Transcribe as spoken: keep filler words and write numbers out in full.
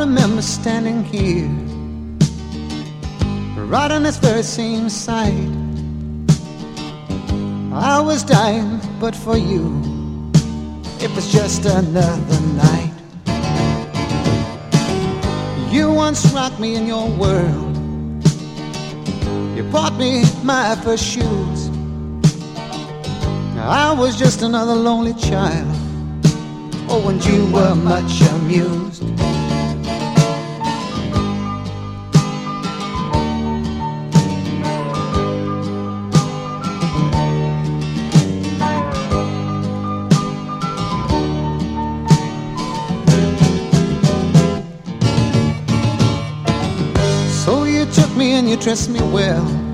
remember standing here, right on this very same side. I was dying, but for you, it was just another night. You once rocked me in your world. You bought me my first shoes. I was just another lonely child. Oh, and you were much amused. So you took me and you dressed me well.